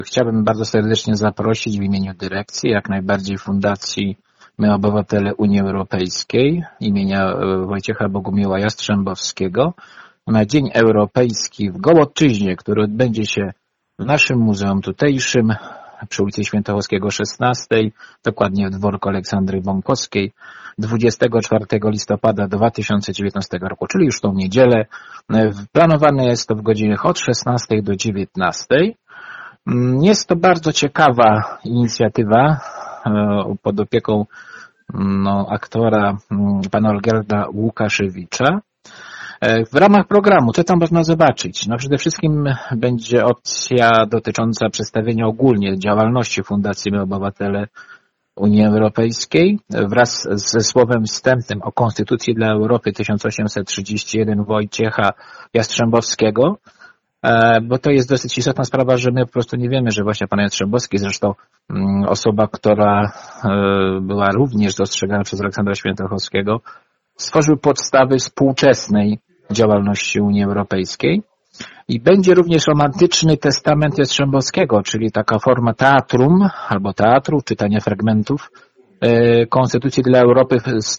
Chciałbym bardzo serdecznie zaprosić w imieniu dyrekcji, jak najbardziej Fundacji My Obywatele Unii Europejskiej imienia Wojciecha Bogumiła Jastrzębowskiego na Dzień Europejski w Gołodczyźnie, który odbędzie się w naszym muzeum tutejszym przy ulicy Świętochowskiego 16, dokładnie w dworku Aleksandry Bąkowskiej, 24 listopada 2019 roku, czyli już tą niedzielę. Planowane jest to w godzinach od 16 do 19. Jest to bardzo ciekawa inicjatywa pod opieką aktora pana Olgierda Łukaszewicza. W ramach programu, co tam można zobaczyć? Przede wszystkim będzie opcja dotycząca przedstawienia ogólnie działalności Fundacji My Obywatele Unii Europejskiej wraz ze słowem wstępnym o Konstytucji dla Europy 1831 Wojciecha Jastrzębowskiego, bo to jest dosyć istotna sprawa, że my po prostu nie wiemy, że właśnie pan Jastrzębowski, zresztą osoba, która była również dostrzegana przez Aleksandra Świętochowskiego, stworzył podstawy współczesnej działalności Unii Europejskiej. I będzie również romantyczny testament Jastrzębowskiego, czyli taka forma teatrum albo teatru, czytania fragmentów Konstytucji dla Europy z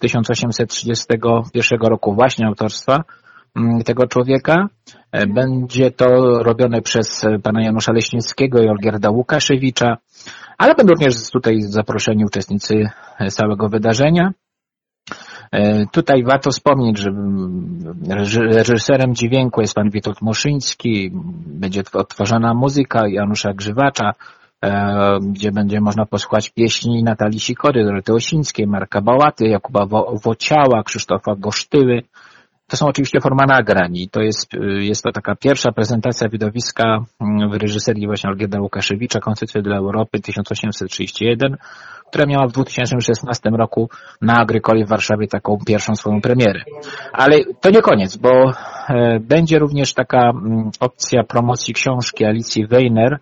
1831 roku właśnie autorstwa tego człowieka. Będzie to robione przez pana Janusza Leśnickiego i Olgierda Łukaszewicza, ale będą również tutaj zaproszeni uczestnicy całego wydarzenia. Tutaj warto wspomnieć, że reżyserem dźwięku jest pan Witold Moszyński, będzie odtworzona muzyka Janusza Grzywacza, gdzie będzie można posłuchać pieśni Natalii Sikory, Doroty Osińskiej, Marka Bałaty, Jakuba Wociała, Krzysztofa Gosztyły. To są oczywiście forma nagrań i jest to taka pierwsza prezentacja widowiska w reżyserii właśnie Olgierda Łukaszewicza, Konstytucja dla Europy 1831, która miała w 2016 roku na Agrykoli w Warszawie taką pierwszą swoją premierę. Ale to nie koniec, bo będzie również taka opcja promocji książki Alicji Weiner,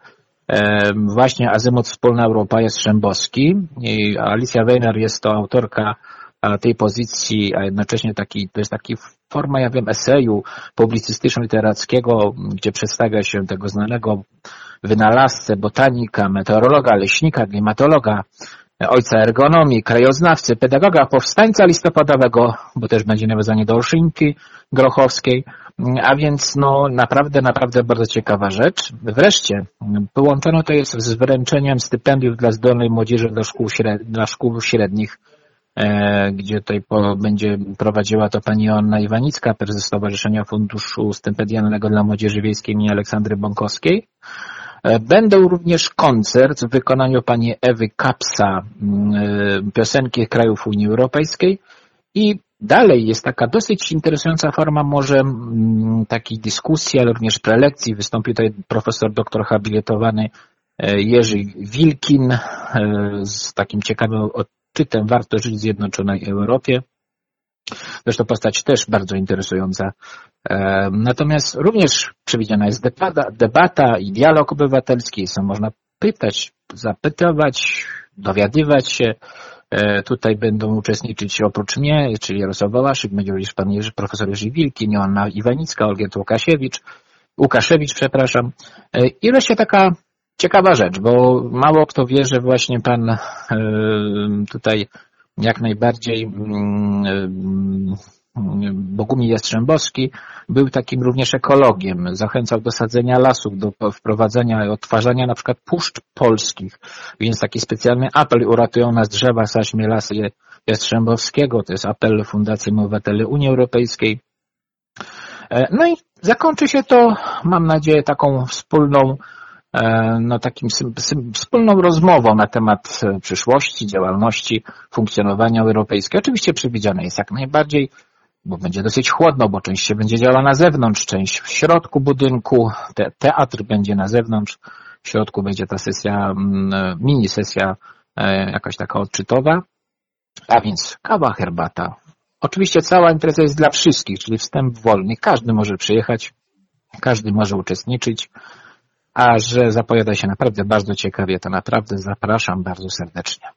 właśnie Azymut Wspólna Europa Jastrzębowski. I Alicja Weiner jest to autorka tej pozycji, a jednocześnie to jest taki forma, eseju publicystyczno-literackiego, gdzie przedstawia się tego znanego wynalazcę, botanika, meteorologa, leśnika, klimatologa, ojca ergonomii, krajoznawcy, pedagoga, powstańca listopadowego, bo też będzie nawiązanie do Olszynki Grochowskiej, a więc naprawdę bardzo ciekawa rzecz. Wreszcie połączono to jest z wręczeniem stypendiów dla zdolnej młodzieży dla szkół średnich, gdzie tutaj będzie prowadziła to pani Joanna Iwanicka, prezes Stowarzyszenia Funduszu Stypendialnego dla Młodzieży Wiejskiej im. Aleksandry Bąkowskiej. Będą również koncert w wykonaniu pani Ewy Kapsa, piosenki krajów Unii Europejskiej i dalej jest taka dosyć interesująca forma może takiej dyskusji, ale również prelekcji. Wystąpił tutaj profesor doktor habilitowany Jerzy Wilkin z takim ciekawym odczytem Warto żyć w Zjednoczonej Europie. Zresztą postać też bardzo interesująca. Natomiast również przewidziana jest debata i dialog obywatelski. Można pytać, zapytywać, dowiadywać się. Tutaj będą uczestniczyć oprócz mnie, czyli Jarosław Wałaszyk, będzie również pan profesor Jerzy Wilkin, Joanna Iwanicka, Olgierd Łukaszewicz, I wreszcie taka ciekawa rzecz, bo mało kto wie, że właśnie pan tutaj jak najbardziej Bogumił Jastrzębowski był takim również ekologiem. Zachęcał do sadzenia lasów, do wprowadzenia i odtwarzania na przykład puszcz polskich. Więc taki specjalny apel Uratują nas drzewa, saśmy lasy Jastrzębowskiego. To jest apel Fundacji Obywatele Unii Europejskiej. No i zakończy się to, mam nadzieję, taką wspólną rozmową na temat przyszłości, działalności, funkcjonowania europejskiego. Oczywiście przewidziane jest jak najbardziej, bo będzie dosyć chłodno, bo część się będzie działała na zewnątrz, część w środku budynku, teatr będzie na zewnątrz, w środku będzie ta sesja, mini sesja jakaś taka odczytowa, a więc kawa, herbata. Oczywiście cała impreza jest dla wszystkich, czyli wstęp wolny, każdy może przyjechać, każdy może uczestniczyć. A że zapowiada się naprawdę bardzo ciekawie, to naprawdę zapraszam bardzo serdecznie.